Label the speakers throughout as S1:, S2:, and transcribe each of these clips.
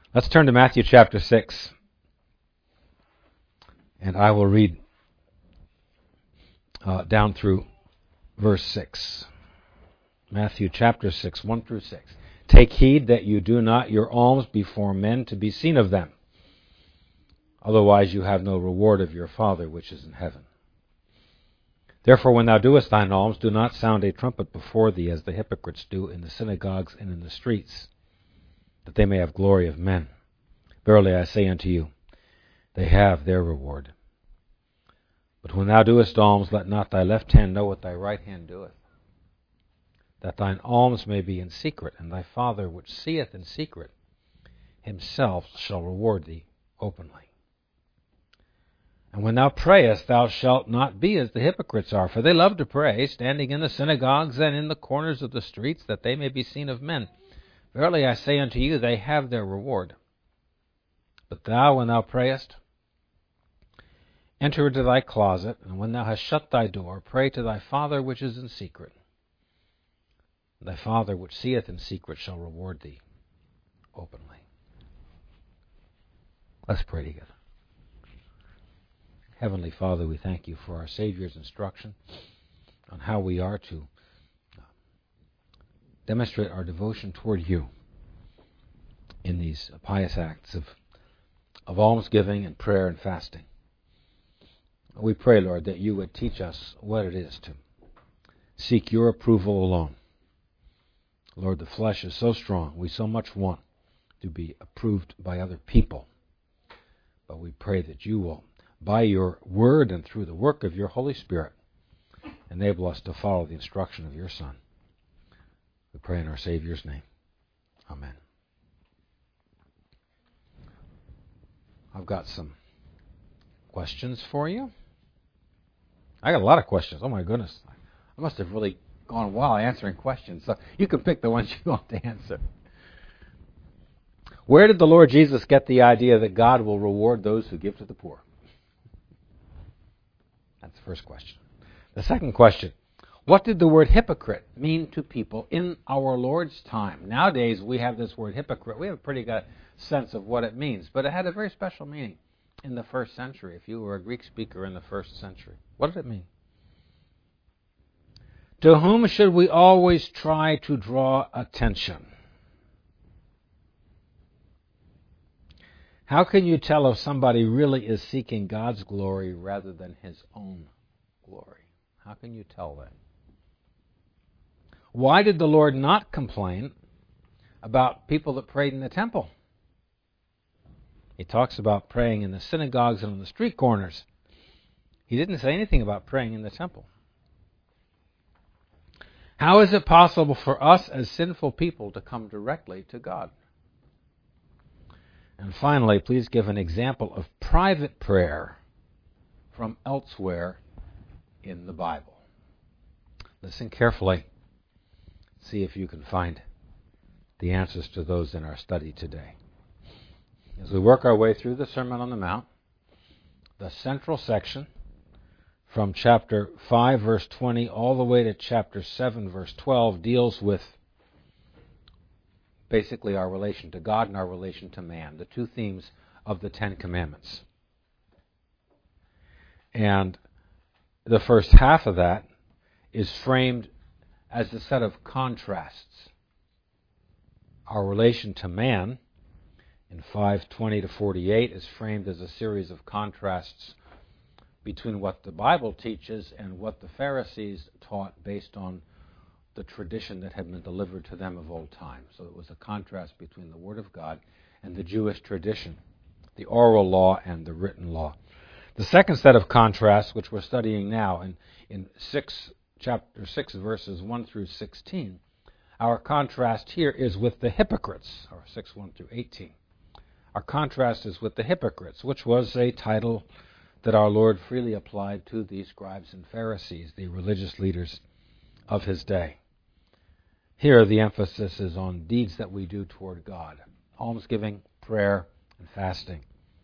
S1: Let's turn to Matthew chapter 6, and I will read down through verse 6. Matthew chapter 6, 1 through 6. Take heed that you do not your alms before men to be seen of them. Otherwise you have no reward of your Father which is in heaven. Therefore when thou doest thine alms, do not sound a trumpet before thee, as the hypocrites do in the synagogues and in the streets, that they may have glory of men. Verily I say unto you, they have their reward. But when thou doest alms, let not thy left hand know what thy right hand doeth, that thine alms may be in secret, and thy Father which seeth in secret himself shall reward thee openly. And when thou prayest, thou shalt not be as the hypocrites are, for they love to pray, standing in the synagogues and in the corners of the streets, that they may be seen of men. Verily I say unto you, they have their reward. But thou, when thou prayest, enter into thy closet, and when thou hast shut thy door, pray to thy Father which is in secret. Thy Father which seeth in secret shall reward thee openly. Let's pray together. Heavenly Father, we thank you for our Savior's instruction on how we are to demonstrate our devotion toward you in these pious acts of almsgiving and prayer and fasting. We pray, Lord, that you would teach us what it is to seek your approval alone. Lord, the flesh is so strong. We so much want to be approved by other people. But we pray that you will, by your word and through the work of your Holy Spirit, enable us to follow the instruction of your Son. We pray in our Savior's name. Amen. I've got some questions for you. I got a lot of questions. Oh my goodness. I must have really gone a while answering questions. So you can pick the ones you want to answer. Where did the Lord Jesus get the idea that God will reward those who give to the poor? That's the first question. The second question, what did the word hypocrite mean to people in our Lord's time? Nowadays we have this word hypocrite. We have a pretty good sense of what it means, but it had a very special meaning in the first century. If you were a Greek speaker in the first century, what did it mean? To whom should we always try to draw attention? How can you tell if somebody really is seeking God's glory rather than his own glory? How can you tell that? Why did the Lord not complain about people that prayed in the temple? He talks about praying in the synagogues and on the street corners. He didn't say anything about praying in the temple. How is it possible for us as sinful people to come directly to God? And finally, please give an example of private prayer from elsewhere in the Bible. Listen carefully. See if you can find the answers to those in our study today. As we work our way through the Sermon on the Mount, the central section from chapter 5, verse 20, all the way to chapter 7, verse 12, deals with basically our relation to God and our relation to man, the two themes of the Ten Commandments. And the first half of that is framed as a set of contrasts. Our relation to man in 5:20 to 48 is framed as a series of contrasts between what the Bible teaches and what the Pharisees taught based on the tradition that had been delivered to them of old time. So it was a contrast between the Word of God and the Jewish tradition, the oral law and the written law. The second set of contrasts, which we're studying now in chapter 6, verses 1 through 16, our contrast here is with the hypocrites, or 6, 1 through 18. Our contrast is with the hypocrites, which was a title that our Lord freely applied to the scribes and Pharisees, the religious leaders of his day. Here the emphasis is on deeds that we do toward God, almsgiving, prayer, and fasting.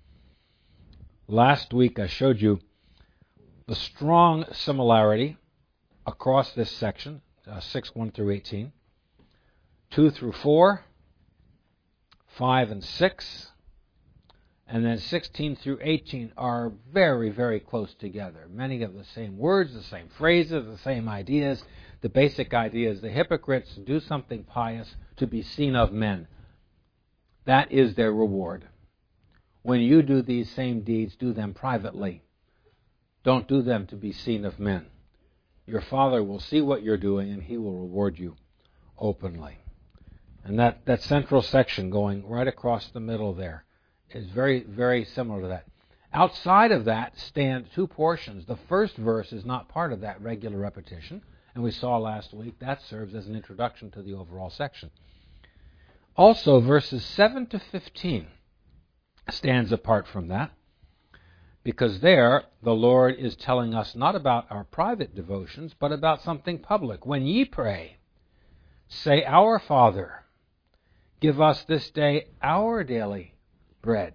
S1: Last week I showed you the strong similarity across this section, 6, 1 through 18, 2 through 4, 5 and 6, and then 16 through 18 are very, very close together. Many of the same words, the same phrases, the same ideas. The basic idea is the hypocrites do something pious to be seen of men. That is their reward. When you do these same deeds, do them privately. Don't do them to be seen of men. Your Father will see what you're doing, and He will reward you openly. And that central section going right across the middle there is very, very similar to that. Outside of that stand two portions. The first verse is not part of that regular repetition, and we saw last week that serves as an introduction to the overall section. Also, verses 7 to 15 stands apart from that, because there the Lord is telling us not about our private devotions, but about something public. When ye pray, say, Our Father, give us this day our daily bread.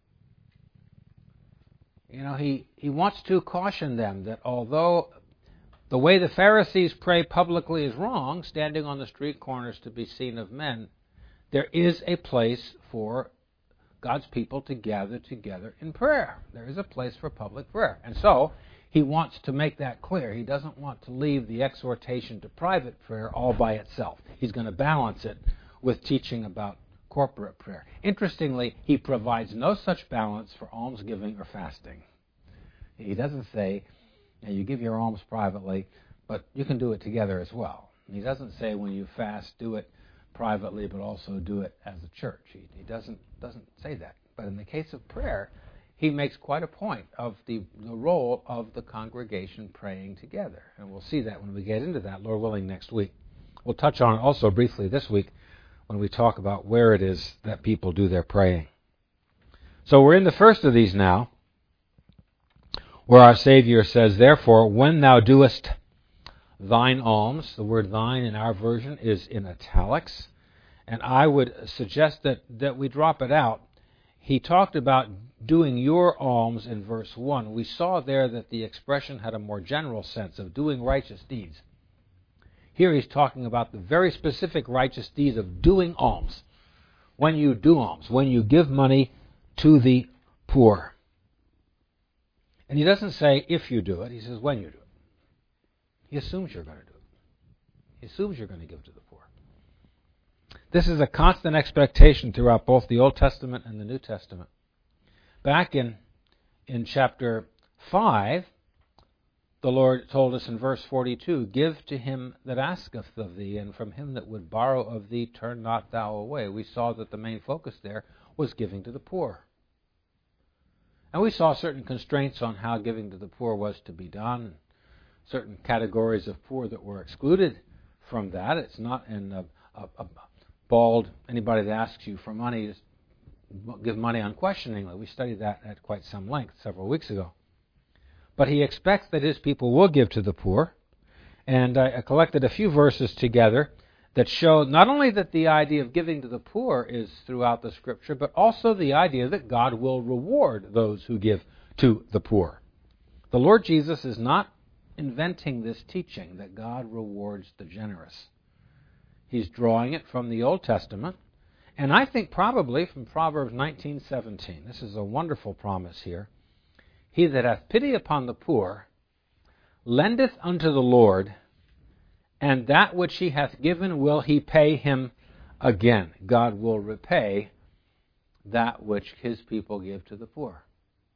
S1: He wants to caution them that although the way the Pharisees pray publicly is wrong, standing on the street corners to be seen of men, there is a place for God's people to gather together in prayer. There is a place for public prayer. And so, he wants to make that clear. He doesn't want to leave the exhortation to private prayer all by itself. He's going to balance it with teaching about corporate prayer. Interestingly, he provides no such balance for almsgiving or fasting. He doesn't say, you give your alms privately, but you can do it together as well. He doesn't say when you fast, do it privately, but also do it as a church. He doesn't say that. But in the case of prayer, he makes quite a point of the role of the congregation praying together. And we'll see that when we get into that, Lord willing, next week. We'll touch on it also briefly this week when we talk about where it is that people do their praying. So we're in the first of these now, where our Savior says, Therefore, when thou doest thine alms, the word thine in our version is in italics, and I would suggest that we drop it out. He talked about doing your alms in verse 1. We saw there that the expression had a more general sense of doing righteous deeds. Here he's talking about the very specific righteous deeds of doing alms. When you do alms, when you give money to the poor. And he doesn't say if you do it, he says when you do it. He assumes you're going to do it. He assumes you're going to give to the poor. This is a constant expectation throughout both the Old Testament and the New Testament. Back in chapter 5, the Lord told us in verse 42, Give to him that asketh of thee, and from him that would borrow of thee turn not thou away. We saw that the main focus there was giving to the poor. And we saw certain constraints on how giving to the poor was to be done, certain categories of poor that were excluded from that. It's not in a bald, anybody that asks you for money, just give money unquestioningly. We studied that at quite some length several weeks ago. But he expects that his people will give to the poor. And I collected a few verses together that show not only that the idea of giving to the poor is throughout the Scripture, but also the idea that God will reward those who give to the poor. The Lord Jesus is not inventing this teaching that God rewards the generous. He's drawing it from the Old Testament, and I think probably from Proverbs 19:17. This is a wonderful promise here. He that hath pity upon the poor lendeth unto the Lord, and that which he hath given will he pay him again. God will repay that which his people give to the poor.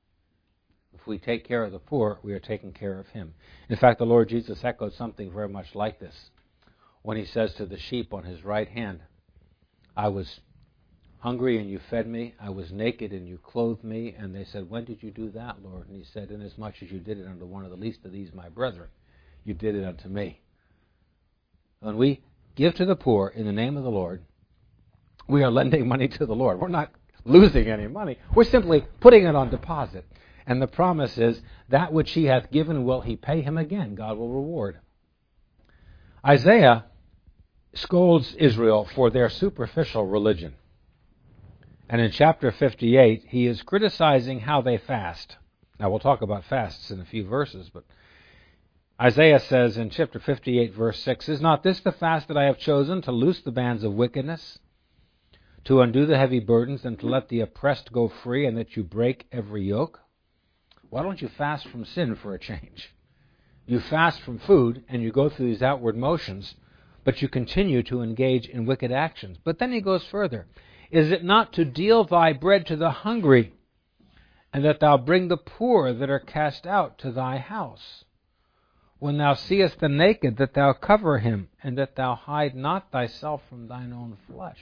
S1: If we take care of the poor, we are taking care of him. In fact, the Lord Jesus echoed something very much like this when he says to the sheep on his right hand, I was hungry and you fed me. I was naked and you clothed me. And they said, when did you do that, Lord? And he said, inasmuch as you did it unto one of the least of these, my brethren, you did it unto me. When we give to the poor in the name of the Lord, we are lending money to the Lord. We're not losing any money. We're simply putting it on deposit. And the promise is, that which he hath given will he pay him again. God will reward. Isaiah scolds Israel for their superficial religion. And in chapter 58, he is criticizing how they fast. Now, we'll talk about fasts in a few verses, but Isaiah says in chapter 58, verse 6, Is not this the fast that I have chosen, to loose the bands of wickedness, to undo the heavy burdens and to let the oppressed go free, and that you break every yoke? Why don't you fast from sin for a change? You fast from food and you go through these outward motions, but you continue to engage in wicked actions. But then he goes further. Is it not to deal thy bread to the hungry, and that thou bring the poor that are cast out to thy house? When thou seest the naked, that thou cover him, and that thou hide not thyself from thine own flesh.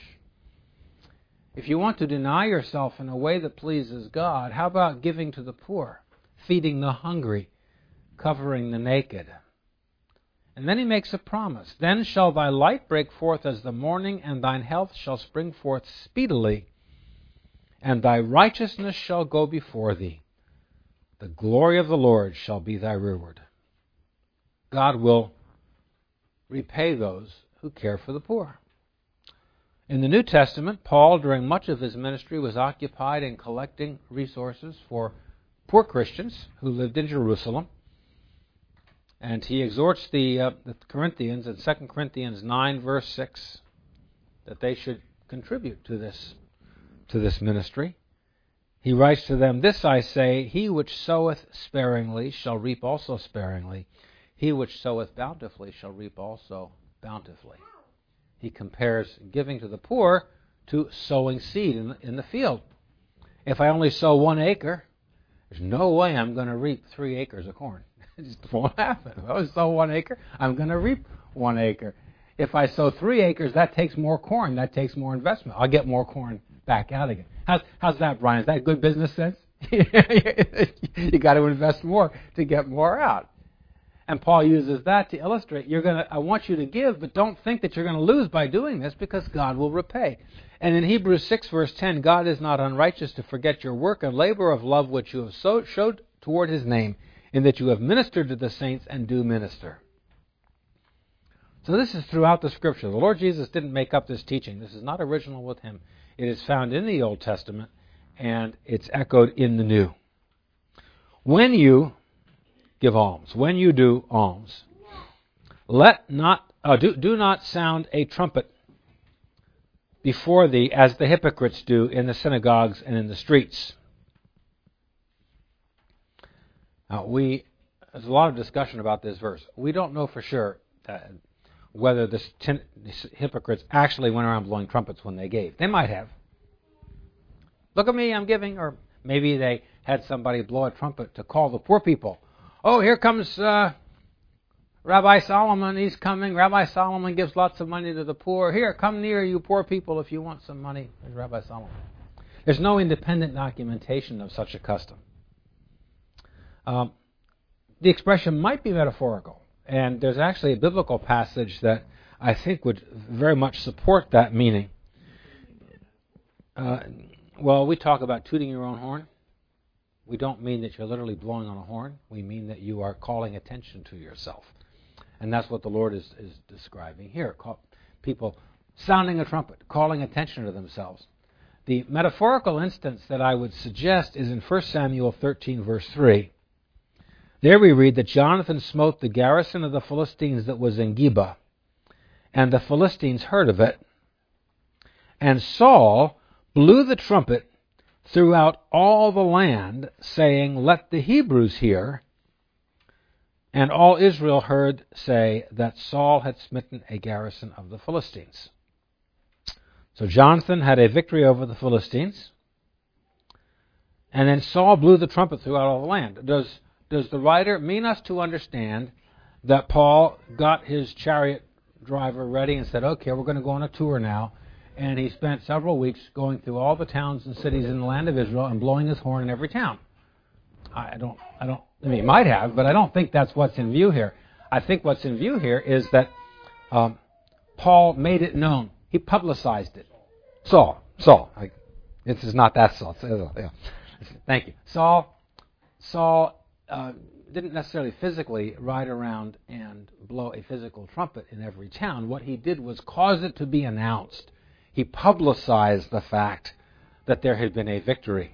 S1: If you want to deny yourself in a way that pleases God, how about giving to the poor, feeding the hungry, covering the naked? And then he makes a promise. Then shall thy light break forth as the morning, and thine health shall spring forth speedily, and thy righteousness shall go before thee. The glory of the Lord shall be thy reward. God will repay those who care for the poor. In the New Testament, Paul, during much of his ministry, was occupied in collecting resources for poor Christians who lived in Jerusalem. And he exhorts the Corinthians in 2 Corinthians 9, verse 6, that they should contribute to this ministry. He writes to them, This I say, he which soweth sparingly shall reap also sparingly. He which soweth bountifully shall reap also bountifully. He compares giving to the poor to sowing seed in the field. If I only sow 1 acre, there's no way I'm going to reap 3 acres of corn. It just won't happen. If I sow 1 acre, I'm going to reap 1 acre. If I sow 3 acres, that takes more corn. That takes more investment. I'll get more corn back out again. How's that, Brian? Is that good business sense? You got to invest more to get more out. And Paul uses that to illustrate, I want you to give, but don't think that you're going to lose by doing this, because God will repay. And in Hebrews 6, verse 10, God is not unrighteous to forget your work and labor of love which you have showed toward his name, in that you have ministered to the saints and do minister. So this is throughout the Scripture. The Lord Jesus didn't make up this teaching. This is not original with him. It is found in the Old Testament, and it's echoed in the New. When you give alms, when you do alms, do not sound a trumpet before thee, as the hypocrites do in the synagogues and in the streets. Now, there's a lot of discussion about this verse. We don't know for sure whether the hypocrites actually went around blowing trumpets when they gave. They might have. Look at me, I'm giving. Or maybe they had somebody blow a trumpet to call the poor people. Oh, here comes Rabbi Solomon. He's coming. Rabbi Solomon gives lots of money to the poor. Here, come near, you poor people, if you want some money. There's Rabbi Solomon. There's no independent documentation of such a custom. The expression might be metaphorical, and there's actually a biblical passage that I think would very much support that meaning. Well, we talk about tooting your own horn. We don't mean that you're literally blowing on a horn. We mean that you are calling attention to yourself. And that's what the Lord is describing here. People sounding a trumpet, calling attention to themselves. The metaphorical instance that I would suggest is in 1 Samuel 13, verse 3. There we read that Jonathan smote the garrison of the Philistines that was in Geba, and the Philistines heard of it. And Saul blew the trumpet throughout all the land, saying, Let the Hebrews hear. And all Israel heard say that Saul had smitten a garrison of the Philistines. So Jonathan had a victory over the Philistines, and then Saul blew the trumpet throughout all the land. Does the writer mean us to understand that Paul got his chariot driver ready and said, okay, we're going to go on a tour now, and he spent several weeks going through all the towns and cities in the land of Israel and blowing his horn in every town? I mean, he might have, but I don't think that's what's in view here. I think what's in view here is that Paul made it known. He publicized it. Saul. This is not that Saul. Yeah. Thank you. Saul didn't necessarily physically ride around and blow a physical trumpet in every town. What he did was cause it to be announced. He publicized the fact that there had been a victory.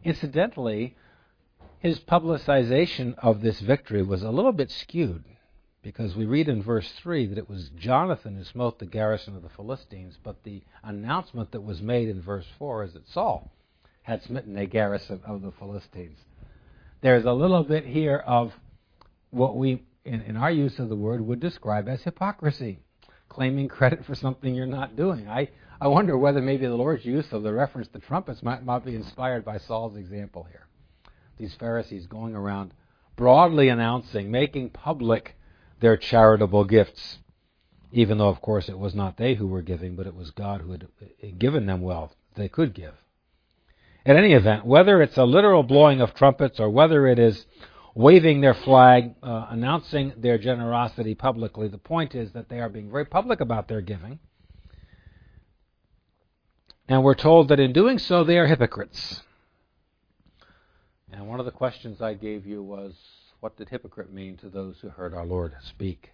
S1: Incidentally, his publicization of this victory was a little bit skewed. Because we read in verse 3 that it was Jonathan who smote the garrison of the Philistines, but the announcement that was made in verse 4 is that Saul had smitten a garrison of the Philistines. There's a little bit here of what we, in our use of the word, would describe as hypocrisy, claiming credit for something you're not doing. I wonder whether maybe the Lord's use of the reference to trumpets might be inspired by Saul's example here. These Pharisees going around broadly announcing, making public their charitable gifts, even though, of course, it was not they who were giving, but it was God who had given them wealth they could give. In any event, whether it's a literal blowing of trumpets or whether it is waving their flag, announcing their generosity publicly, the point is that they are being very public about their giving. And we're told that in doing so, they are hypocrites. And one of the questions I gave you was, what did hypocrite mean to those who heard our Lord speak?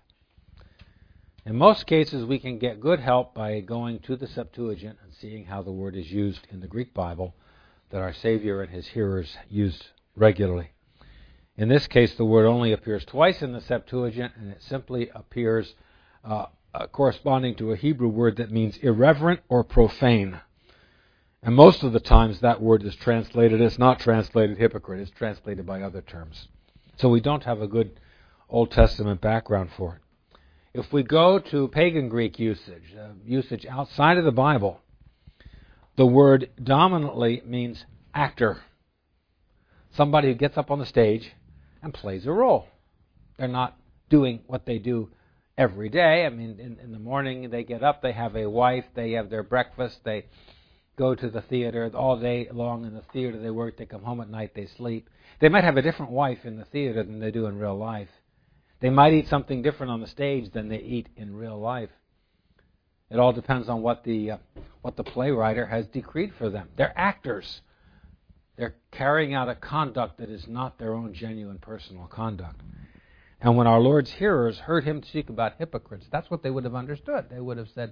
S1: In most cases, we can get good help by going to the Septuagint and seeing how the word is used in the Greek Bible that our Savior and his hearers used regularly. In this case, the word only appears twice in the Septuagint, and it simply appears corresponding to a Hebrew word that means irreverent or profane. And most of the times that word is translated, it's not translated hypocrite, it's translated by other terms. So we don't have a good Old Testament background for it. If we go to pagan Greek usage outside of the Bible, the word dominantly means actor. Somebody who gets up on the stage and plays a role. They're not doing what they do every day. I mean, in the morning they get up, they have a wife, they have their breakfast, they go to the theater all day long in the theater, they work, they come home at night, they sleep. They might have a different wife in the theater than they do in real life. They might eat something different on the stage than they eat in real life. It all depends on what the playwright has decreed for them. They're actors. They're carrying out a conduct that is not their own genuine personal conduct. And when our Lord's hearers heard him speak about hypocrites, that's what they would have understood. They would have said,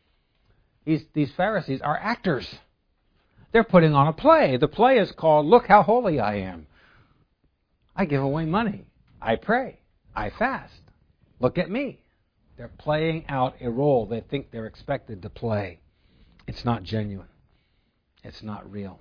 S1: these Pharisees are actors. They're putting on a play. The play is called, Look How Holy I Am. I give away money. I pray. I fast. Look at me. They're playing out a role they think they're expected to play. It's not genuine. It's not real.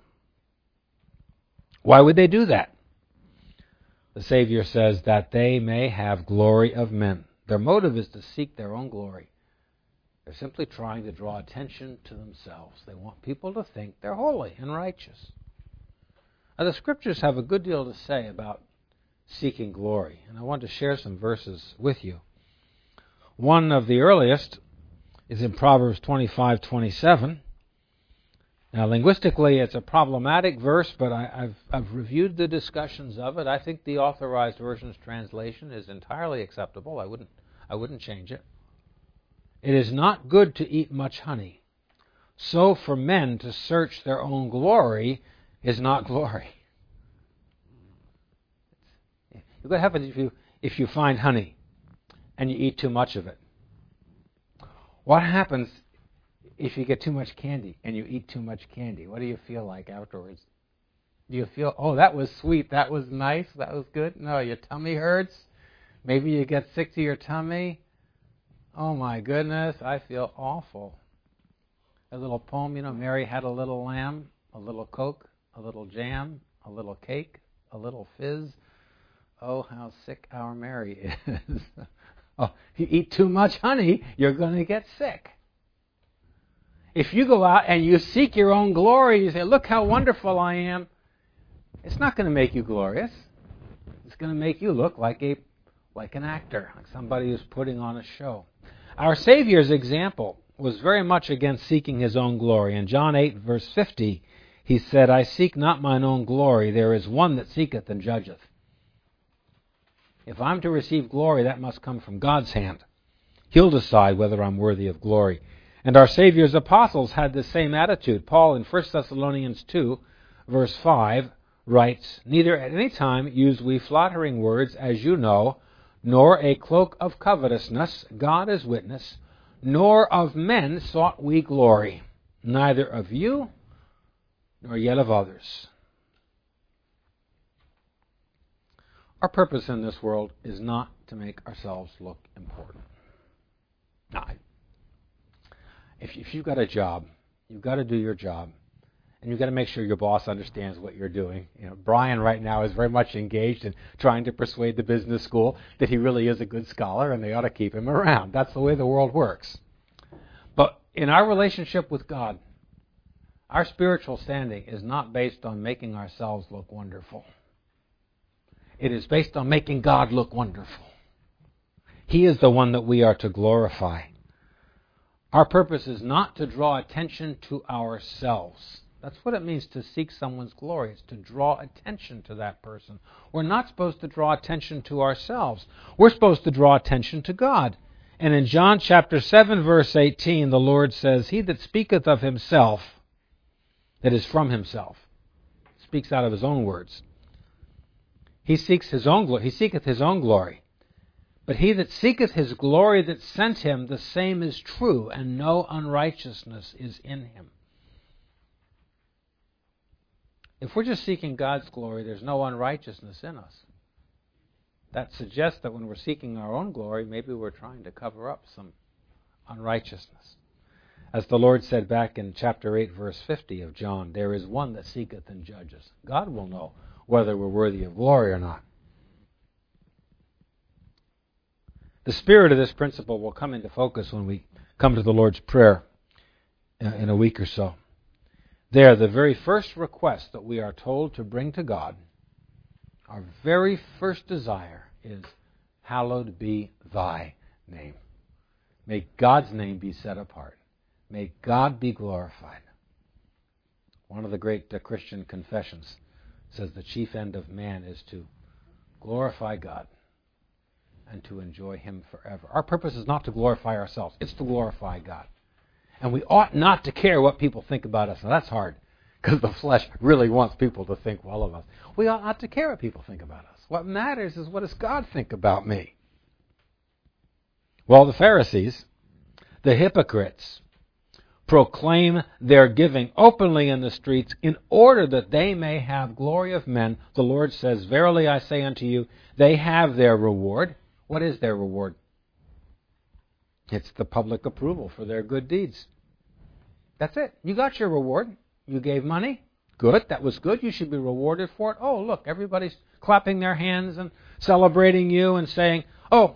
S1: Why would they do that? The Savior says that they may have glory of men. Their motive is to seek their own glory. They're simply trying to draw attention to themselves. They want people to think they're holy and righteous. Now, the Scriptures have a good deal to say about seeking glory, and I want to share some verses with you. One of the earliest is in Proverbs 25:27. Now, linguistically, it's a problematic verse, but I've reviewed the discussions of it. I think the Authorized Version's translation is entirely acceptable. I wouldn't change it. It is not good to eat much honey. So for men to search their own glory is not glory. What happens if you find honey and you eat too much of it? What happens if you get too much candy and you eat too much candy? What do you feel like afterwards? Do you feel, oh, that was sweet, that was nice, that was good? No, your tummy hurts. Maybe you get sick to your tummy. Oh my goodness, I feel awful. A little poem, Mary had a little lamb, a little Coke, a little jam, a little cake, a little fizz. Oh, how sick our Mary is. Oh, if you eat too much honey, you're going to get sick. If you go out and you seek your own glory, you say, look how wonderful I am, it's not going to make you glorious. It's going to make you look like an actor, like somebody who's putting on a show. Our Savior's example was very much against seeking his own glory. In John 8, verse 50, he said, I seek not mine own glory. There is one that seeketh and judgeth. If I'm to receive glory, that must come from God's hand. He'll decide whether I'm worthy of glory. And our Savior's apostles had the same attitude. Paul in 1 Thessalonians 2, verse 5, writes, Neither at any time use we flattering words, as you know, nor a cloak of covetousness, God is witness, nor of men sought we glory, neither of you, nor yet of others. Our purpose in this world is not to make ourselves look important. Now, if you've got a job, you've got to do your job, and you've got to make sure your boss understands what you're doing. Brian right now is very much engaged in trying to persuade the business school that he really is a good scholar and they ought to keep him around. That's the way the world works. But in our relationship with God, our spiritual standing is not based on making ourselves look wonderful. It is based on making God look wonderful. He is the one that we are to glorify. Our purpose is not to draw attention to ourselves. That's what it means to seek someone's glory. It's to draw attention to that person. We're not supposed to draw attention to ourselves. We're supposed to draw attention to God. And in John chapter 7, verse 18, the Lord says, "He that speaketh of himself," that is from himself, speaks out of his own words. He seeks his own glory. He seeketh his own glory. But he that seeketh his glory that sent him, the same is true, and no unrighteousness is in him. If we're just seeking God's glory, there's no unrighteousness in us. That suggests that when we're seeking our own glory, maybe we're trying to cover up some unrighteousness. As the Lord said back in chapter 8, verse 50 of John, there is one that seeketh and judges. God will know whether we're worthy of glory or not. The spirit of this principle will come into focus when we come to the Lord's Prayer in a week or so. There, the very first request that we are told to bring to God, our very first desire is, hallowed be thy name. May God's name be set apart. May God be glorified. One of the great Christian confessions says the chief end of man is to glorify God and to enjoy Him forever. Our purpose is not to glorify ourselves. It's to glorify God. And we ought not to care what people think about us. Now that's hard, because the flesh really wants people to think well of us. We ought not to care what people think about us. What matters is, what does God think about me? Well, the Pharisees, the hypocrites, proclaim their giving openly in the streets in order that they may have glory of men. The Lord says, "Verily I say unto you, they have their reward." What is their reward? It's the public approval for their good deeds. That's it. You got your reward. You gave money. Good. That was good. You should be rewarded for it. Oh, look, everybody's clapping their hands and celebrating you and saying, "Oh,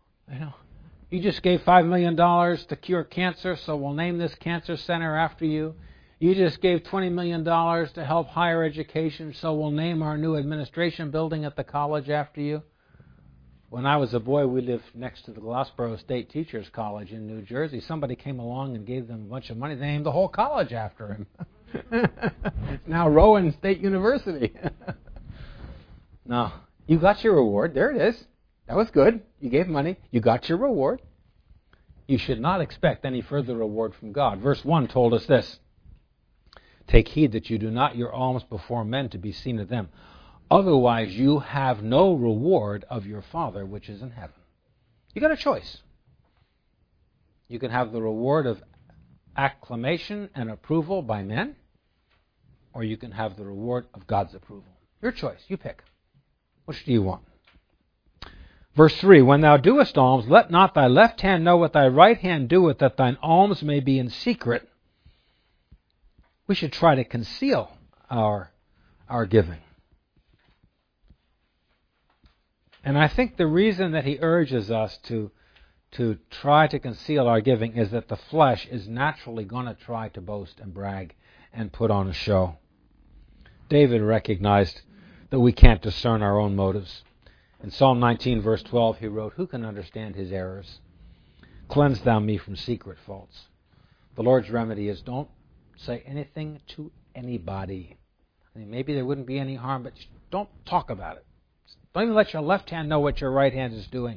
S1: you just gave $5 million to cure cancer, so we'll name this cancer center after you. You just gave $20 million to help higher education, so we'll name our new administration building at the college after you." When I was a boy, we lived next to the Glassboro State Teachers College in New Jersey. Somebody came along and gave them a bunch of money. They named the whole college after him. It's now Rowan State University. No, you got your reward. There it is. That was good. You gave money. You got your reward. You should not expect any further reward from God. Verse 1 told us this: "Take heed that you do not your alms before men to be seen of them. Otherwise you have no reward of your Father which is in heaven." You got a choice. You can have the reward of acclamation and approval by men, or you can have the reward of God's approval. Your choice. You pick. Which do you want? Verse 3, "When thou doest alms, let not thy left hand know what thy right hand doeth, that thine alms may be in secret." We should try to conceal our giving. And I think the reason that he urges us to try to conceal our giving is that the flesh is naturally going to try to boast and brag and put on a show. David recognized that we can't discern our own motives. In Psalm 19, verse 12, he wrote, "Who can understand his errors? Cleanse thou me from secret faults." The Lord's remedy is, don't say anything to anybody. I mean, maybe there wouldn't be any harm, but don't talk about it. Don't even let your left hand know what your right hand is doing.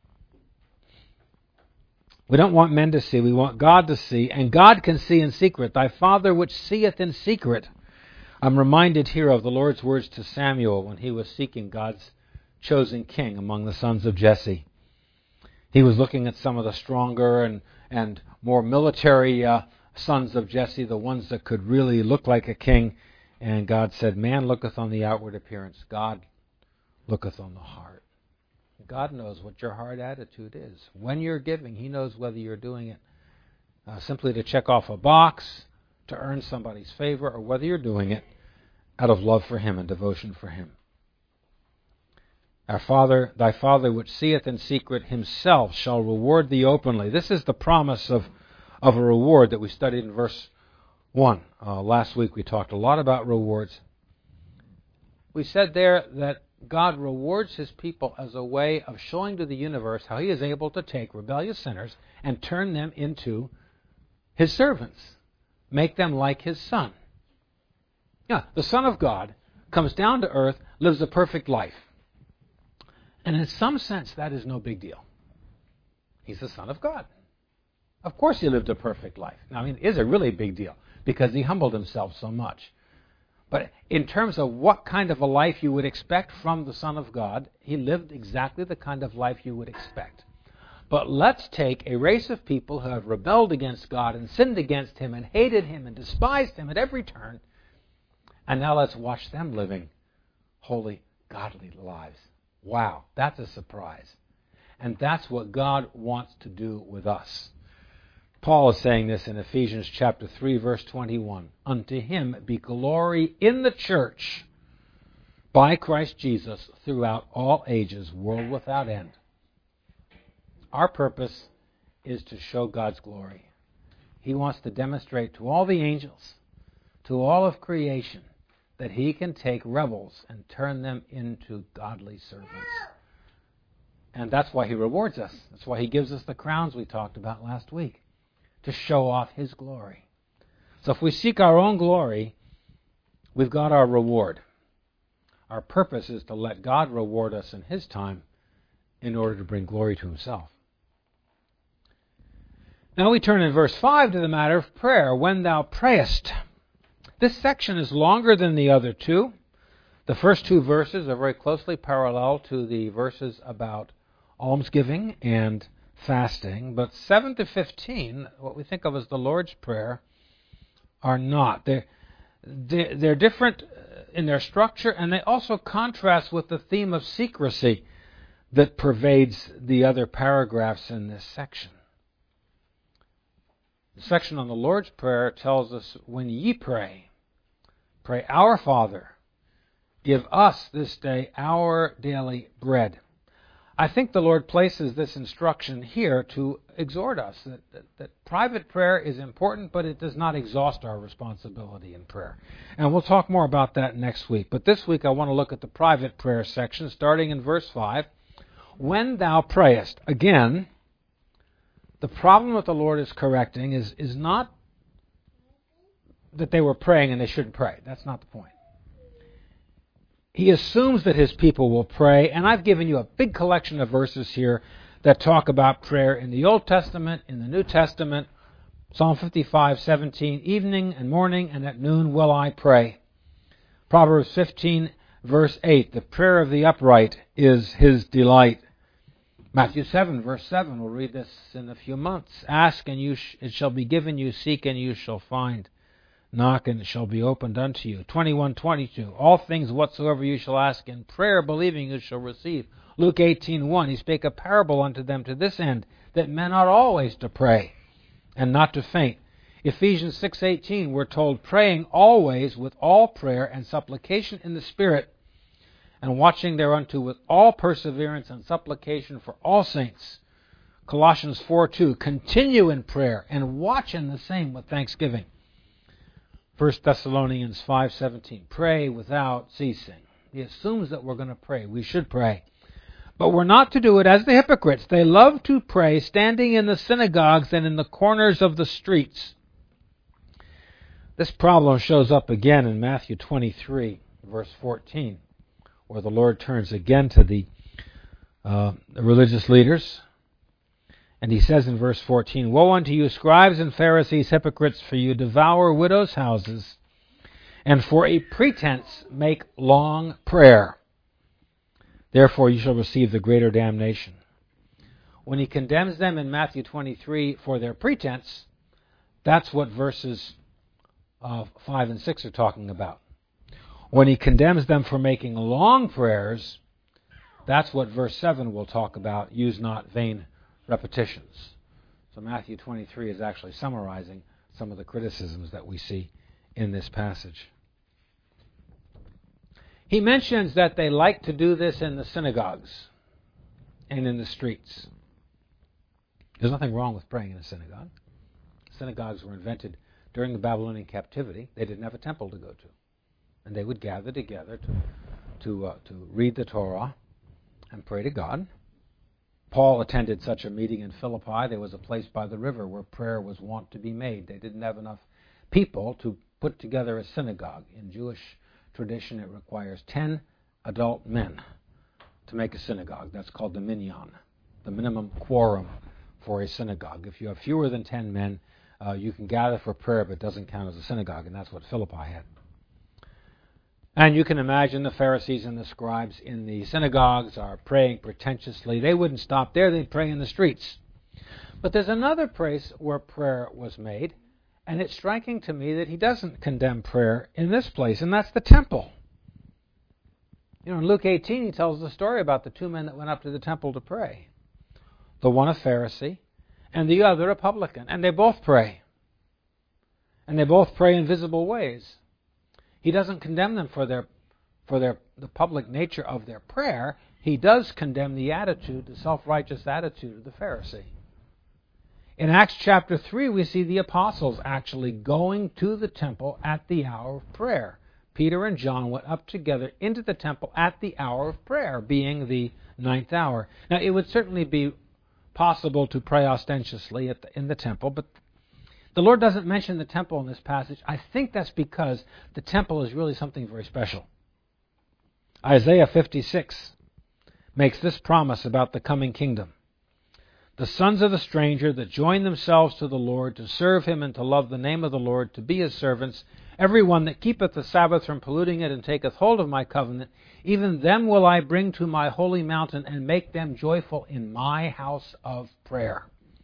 S1: We don't want men to see. We want God to see. And God can see in secret. "Thy Father which seeth in secret." I'm reminded here of the Lord's words to Samuel when he was seeking God's chosen king among the sons of Jesse. He was looking at some of the stronger and more military sons of Jesse, the ones that could really look like a king. And God said, "Man looketh on the outward appearance. God looketh on the heart. God knows what your heart attitude is. When you're giving, He knows whether you're doing it simply to check off a box, to earn somebody's favor, or whether you're doing it out of love for Him and devotion for Him. Our Father, thy Father which seeth in secret, Himself shall reward thee openly. This is the promise of a reward that we studied in verse 1. Last week we talked a lot about rewards. We said there that God rewards His people as a way of showing to the universe how He is able to take rebellious sinners and turn them into His servants, make them like His Son. Yeah, the Son of God comes down to earth, lives a perfect life. And in some sense, that is no big deal. He's the Son of God. Of course He lived a perfect life. Now, it is a really big deal because He humbled Himself so much. But in terms of what kind of a life you would expect from the Son of God, He lived exactly the kind of life you would expect. But let's take a race of people who have rebelled against God and sinned against Him and hated Him and despised Him at every turn, and now let's watch them living holy, godly lives. Wow, that's a surprise. And that's what God wants to do with us. Paul is saying this in Ephesians chapter 3, verse 21. Unto Him be glory in the church by Christ Jesus throughout all ages, world without end. Our purpose is to show God's glory. He wants to demonstrate to all the angels, to all of creation, that He can take rebels and turn them into godly servants. And that's why He rewards us. That's why He gives us the crowns we talked about last week, to show off His glory. So if we seek our own glory, we've got our reward. Our purpose is to let God reward us in His time in order to bring glory to Himself. Now we turn in verse 5 to the matter of prayer. When thou prayest. This section is longer than the other two. The first two verses are very closely parallel to the verses about almsgiving and fasting. But 7 to 15, what we think of as the Lord's Prayer, are not. They're different in their structure, and they also contrast with the theme of secrecy that pervades the other paragraphs in this section. The section on the Lord's Prayer tells us, when ye pray, pray, Our Father, give us this day our daily bread. I think the Lord places this instruction here to exhort us that private prayer is important, but it does not exhaust our responsibility in prayer. And we'll talk more about that next week. But this week I want to look at the private prayer section, starting in verse 5. When thou prayest, again, the problem that the Lord is correcting is not that they were praying and they shouldn't pray. That's not the point. He assumes that His people will pray, and I've given you a big collection of verses here that talk about prayer in the Old Testament, in the New Testament. Psalm 55:17, evening and morning and at noon will I pray. Proverbs 15, verse 8, the prayer of the upright is his delight. Matthew 7, verse 7, we'll read this in a few months. Ask and it shall be given you, seek and you shall find. Knock and it shall be opened unto you. 21:22. All things whatsoever you shall ask in prayer, believing you shall receive. Luke 18:1. He spake a parable unto them to this end, that men ought always to pray, and not to faint. Ephesians 6:18. We're told, praying always with all prayer and supplication in the Spirit, and watching thereunto with all perseverance and supplication for all saints. Colossians 4:2. Continue in prayer, and watch in the same with thanksgiving. 1 Thessalonians 5:17, pray without ceasing. He assumes that we're going to pray. We should pray. But we're not to do it as the hypocrites. They love to pray standing in the synagogues and in the corners of the streets. This problem shows up again in Matthew 23, verse 14, where the Lord turns again to the religious leaders. And He says in verse 14, Woe unto you, scribes and Pharisees, hypocrites, for you devour widows' houses, and for a pretense make long prayer. Therefore you shall receive the greater damnation. When He condemns them in Matthew 23 for their pretense, that's what verses 5 and 6 are talking about. When He condemns them for making long prayers, That's what verse 7 will talk about, use not vain repetitions. So Matthew 23 is actually summarizing some of the criticisms that we see in this passage. He mentions that they like to do this in the synagogues and in the streets. There's nothing wrong with praying in a synagogue. Synagogues were invented during the Babylonian captivity. They didn't have a temple to go to. And they would gather together to read the Torah and pray to God. Paul attended such a meeting in Philippi. There was a place by the river where prayer was wont to be made. They didn't have enough people to put together a synagogue. In Jewish tradition, it requires 10 adult men to make a synagogue. That's called the minyan, the minimum quorum for a synagogue. If you have fewer than 10 men, you can gather for prayer, but it doesn't count as a synagogue, and that's what Philippi had. And you can imagine the Pharisees and the scribes in the synagogues are praying pretentiously. They wouldn't stop there. They'd pray in the streets. But there's another place where prayer was made, and it's striking to me that he doesn't condemn prayer in this place, and that's the temple. You know, in Luke 18, he tells the story about the two men that went up to the temple to pray. The one a Pharisee, and the other a publican. And they both pray. And they both pray in visible ways. He doesn't condemn them for the public nature of their prayer. He does condemn the attitude, the self-righteous attitude of the Pharisee. In Acts chapter 3, we see the apostles actually going to the temple at the hour of prayer. Peter and John went up together into the temple at the hour of prayer, being the 9th hour. Now, it would certainly be possible to pray ostentatiously in the temple, but the Lord doesn't mention the temple in this passage. I think that's because the temple is really something very special. Isaiah 56 makes this promise about the coming kingdom. The sons of the stranger that join themselves to the Lord to serve him and to love the name of the Lord, to be his servants, every one that keepeth the Sabbath from polluting it and taketh hold of my covenant, even them will I bring to my holy mountain and make them joyful in my house of prayer.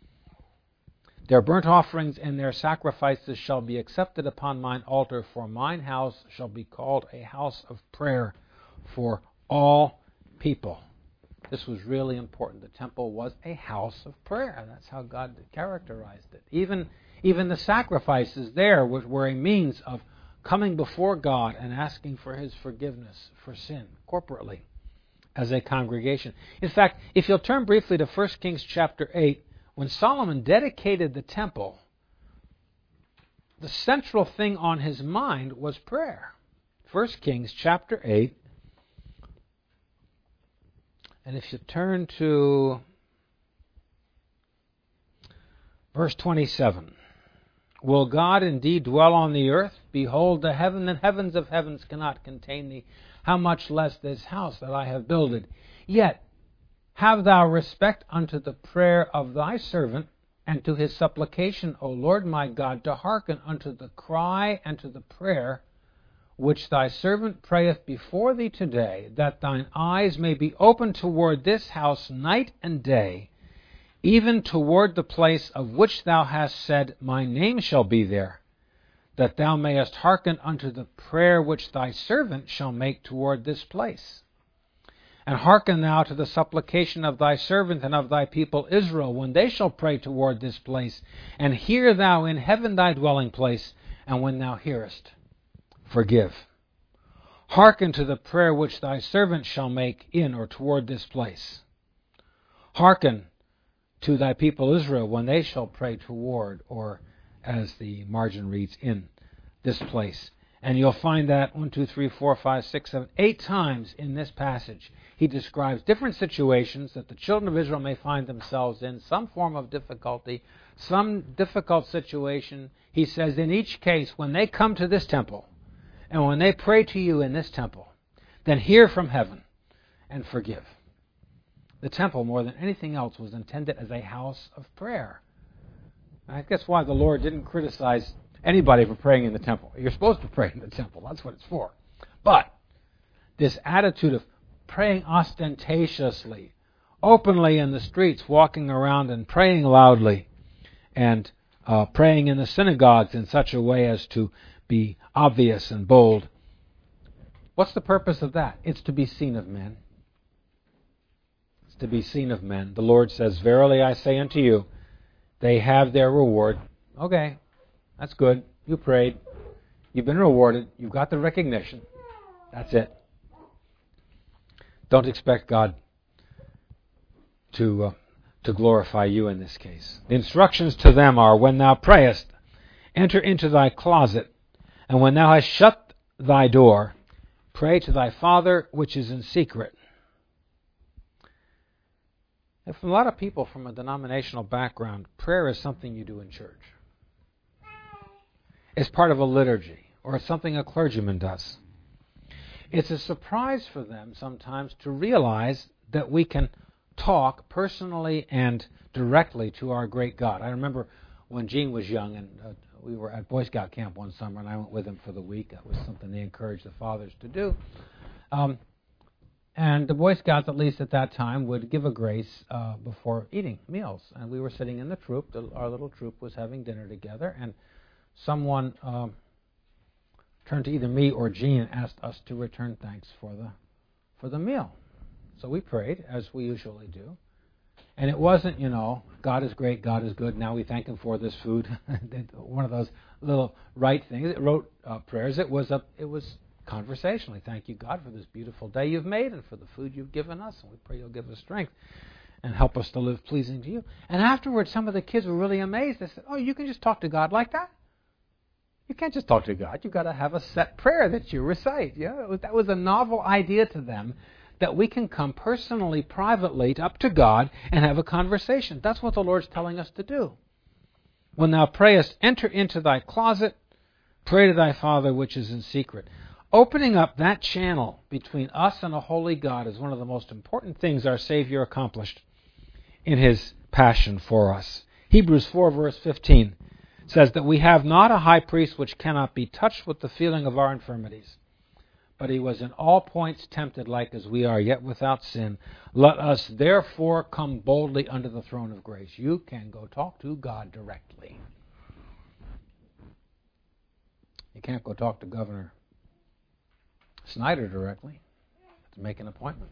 S1: Their burnt offerings and their sacrifices shall be accepted upon mine altar, for mine house shall be called a house of prayer for all people. This was really important. The temple was a house of prayer. That's how God characterized it. Even the sacrifices there were a means of coming before God and asking for his forgiveness for sin corporately as a congregation. In fact, if you'll turn briefly to 1 Kings chapter 8, when Solomon dedicated the temple, the central thing on his mind was prayer. 1 Kings chapter 8, and if you turn to verse 27, will God indeed dwell on the earth? Behold, the heavens of heavens cannot contain thee. How much less this house that I have builded? Yet have thou respect unto the prayer of thy servant, and to his supplication, O Lord my God, to hearken unto the cry and to the prayer which thy servant prayeth before thee today, that thine eyes may be open toward this house night and day, even toward the place of which thou hast said, my name shall be there, that thou mayest hearken unto the prayer which thy servant shall make toward this place. And hearken thou to the supplication of thy servant and of thy people Israel, when they shall pray toward this place. And hear thou in heaven thy dwelling place, and when thou hearest, forgive. Hearken to the prayer which thy servant shall make in or toward this place. Hearken to thy people Israel, when they shall pray toward, or as the margin reads, in this place. And you'll find that 8 times in this passage. He describes different situations that the children of Israel may find themselves in, some form of difficulty, some difficult situation. He says in each case, when they come to this temple, and when they pray to you in this temple, then hear from heaven and forgive. The temple, more than anything else, was intended as a house of prayer. I guess why the Lord didn't criticize anybody for praying in the temple. You're supposed to pray in the temple. That's what it's for. But this attitude of praying ostentatiously, openly in the streets, walking around and praying loudly, and praying in the synagogues in such a way as to be obvious and bold. What's the purpose of that? It's to be seen of men. to be seen of men. The Lord says, verily I say unto you, they have their reward. Okay, that's good. You prayed. You've been rewarded. You've got the recognition. That's it. Don't expect God to glorify you in this case. The instructions to them are, when thou prayest, enter into thy closet, and when thou hast shut thy door, pray to thy Father which is in secret. And for a lot of people from a denominational background, prayer is something you do in church. It's part of a liturgy, or it's something a clergyman does. It's a surprise for them sometimes to realize that we can talk personally and directly to our great God. I remember when Gene was young, and we were at Boy Scout camp one summer, and I went with him for the week. That was something they encouraged the fathers to do. And the Boy Scouts, at least at that time, would give a grace before eating meals. And we were sitting in the troop. Our little troop was having dinner together, and someone turned to either me or Gene and asked us to return thanks for the meal. So we prayed, as we usually do. And it wasn't, God is great, God is good, now we thank Him for this food. One of those little right things. It wrote prayers. It was conversationally. Thank you, God, for this beautiful day you've made and for the food you've given us. And we pray you'll give us strength and help us to live pleasing to you. And afterwards, some of the kids were really amazed. They said, oh, you can just talk to God like that? You can't just talk to God. You've got to have a set prayer that you recite. That was a novel idea to them, that we can come personally, privately, up to God and have a conversation. That's what the Lord's telling us to do. When thou prayest, enter into thy closet, pray to thy Father which is in secret. Opening up that channel between us and a holy God is one of the most important things our Savior accomplished in His passion for us. Hebrews 4 verse 15 says that we have not a high priest which cannot be touched with the feeling of our infirmities, but He was in all points tempted like as we are, yet without sin. Let us therefore come boldly under the throne of grace. You can go talk to God directly. You can't go talk to Governor Snyder directly. You have to make an appointment.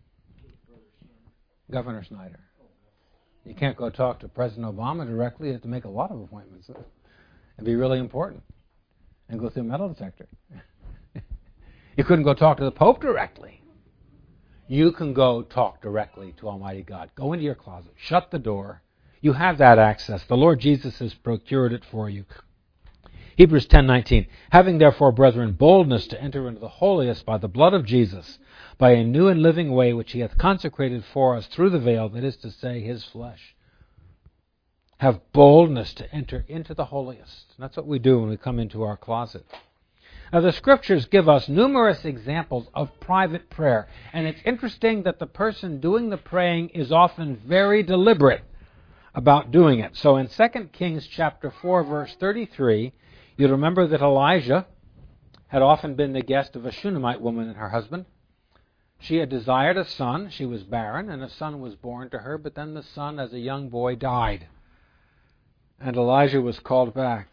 S1: Governor Snyder. You can't go talk to President Obama directly. You have to make a lot of appointments. It'd be really important. And go through a metal detector. You couldn't go talk to the Pope directly. You can go talk directly to Almighty God. Go into your closet. Shut the door. You have that access. The Lord Jesus has procured it for you. Hebrews 10:19. Having therefore, brethren, boldness to enter into the holiest by the blood of Jesus, by a new and living way which He hath consecrated for us through the veil, that is to say, His flesh. Have boldness to enter into the holiest. And that's what we do when we come into our closet. Now, the Scriptures give us numerous examples of private prayer. And it's interesting that the person doing the praying is often very deliberate about doing it. So in 2 Kings chapter 4, verse 33, you'll remember that Elijah had often been the guest of a Shunammite woman and her husband. She had desired a son. She was barren, and a son was born to her. But then the son, as a young boy, died. And Elijah was called back.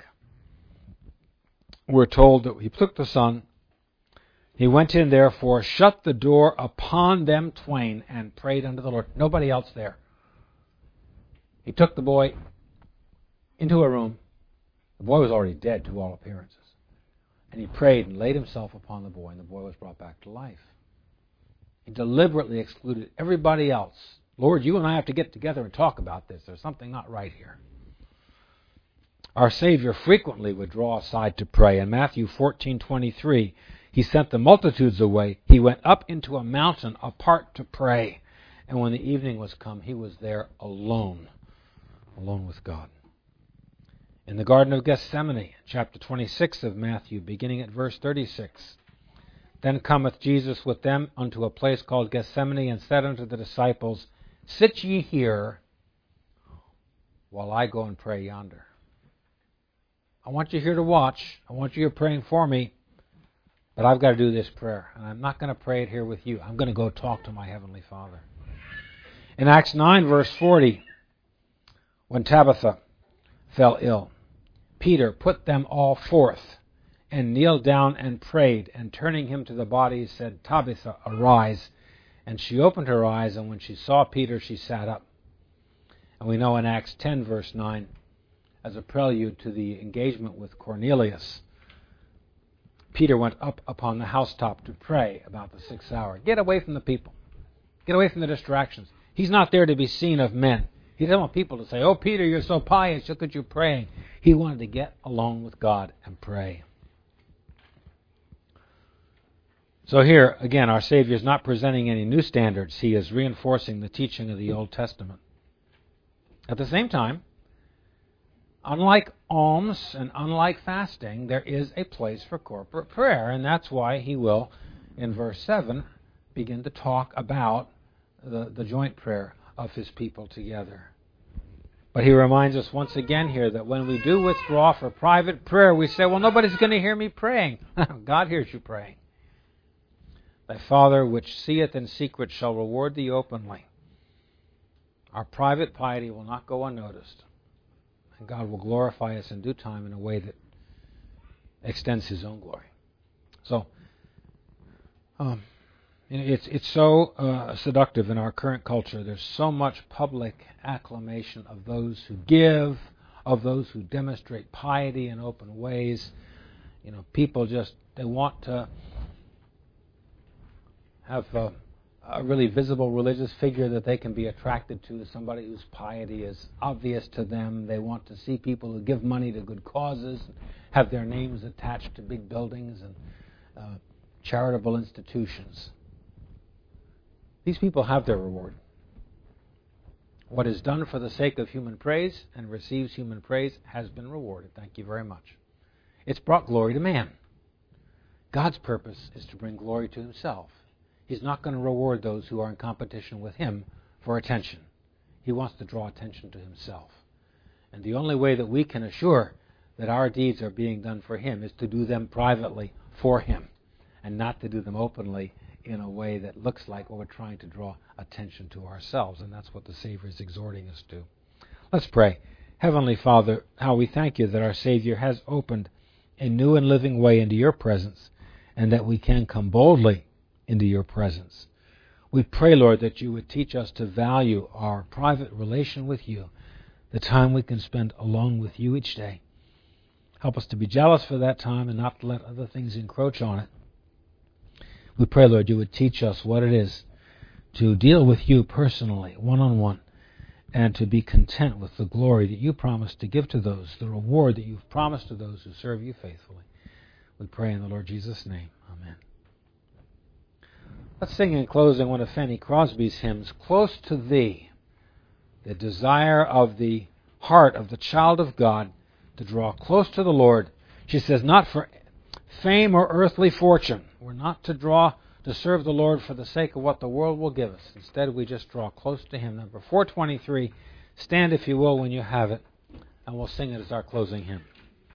S1: We're told that he took the son. He went in, therefore, shut the door upon them twain, and prayed unto the Lord. Nobody else there. He took the boy into a room. The boy was already dead to all appearances. And he prayed and laid himself upon the boy, and the boy was brought back to life. He deliberately excluded everybody else. Lord, you and I have to get together and talk about this. There's something not right here. Our Savior frequently would draw aside to pray. In Matthew 14:23, He sent the multitudes away. He went up into a mountain apart to pray. And when the evening was come, He was there alone with God. In the Garden of Gethsemane, chapter 26 of Matthew, beginning at verse 36, Then cometh Jesus with them unto a place called Gethsemane, and said unto the disciples, Sit ye here, while I go and pray yonder. I want you here to watch. I want you here praying for me, but I've got to do this prayer, and I'm not going to pray it here with you. I'm going to go talk to my Heavenly Father. In Acts 9, verse 40, when Tabitha fell ill, Peter put them all forth and kneeled down and prayed, and turning him to the body said, Tabitha, arise. And she opened her eyes, and when she saw Peter, she sat up. And we know in Acts 10, verse 9, as a prelude to the engagement with Cornelius, Peter went up upon the housetop to pray about the 6th hour. Get away from the people. Get away from the distractions. He's not there to be seen of men. He doesn't want people to say, "Oh, Peter, you're so pious. Look at you praying." He wanted to get alone with God and pray. So here, again, our Savior is not presenting any new standards. He is reinforcing the teaching of the Old Testament. At the same time, unlike alms and unlike fasting, there is a place for corporate prayer, and that's why he will, in verse 7, begin to talk about the joint prayer of his people together. But he reminds us once again here that when we do withdraw for private prayer, we say, "Well, nobody's going to hear me praying." God hears you praying. "Thy Father which seeth in secret shall reward thee openly." Our private piety will not go unnoticed. And God will glorify us in due time in a way that extends His own glory. So, it's so seductive in our current culture. There's so much public acclamation of those who give, of those who demonstrate piety in open ways. People they want to have a really visible religious figure that they can be attracted to, somebody whose piety is obvious to them. They want to see people who give money to good causes, have their names attached to big buildings and charitable institutions. These people have their reward. What is done for the sake of human praise and receives human praise has been rewarded. Thank you very much. It's brought glory to man. God's purpose is to bring glory to Himself. He's not going to reward those who are in competition with Him for attention. He wants to draw attention to Himself. And the only way that we can assure that our deeds are being done for Him is to do them privately for Him, and not to do them openly in a way that looks like we're trying to draw attention to ourselves. And that's what the Savior is exhorting us to. Let's pray. Heavenly Father, how we thank You that our Savior has opened a new and living way into Your presence, and that we can come boldly into Your presence. We pray, Lord, that You would teach us to value our private relation with You, the time we can spend alone with You each day. Help us to be jealous for that time and not to let other things encroach on it. We pray, Lord, You would teach us what it is to deal with You personally, one-on-one, and to be content with the glory that You promised to give to those, the reward that You've promised to those who serve You faithfully. We pray in the Lord Jesus' name. Amen. Let's sing in closing one of Fanny Crosby's hymns, "Close to Thee," the desire of the heart of the child of God to draw close to the Lord. She says, not for fame or earthly fortune. We're not to serve the Lord for the sake of what the world will give us. Instead, we just draw close to Him. Number 423, stand if you will when you have it, and we'll sing it as our closing hymn.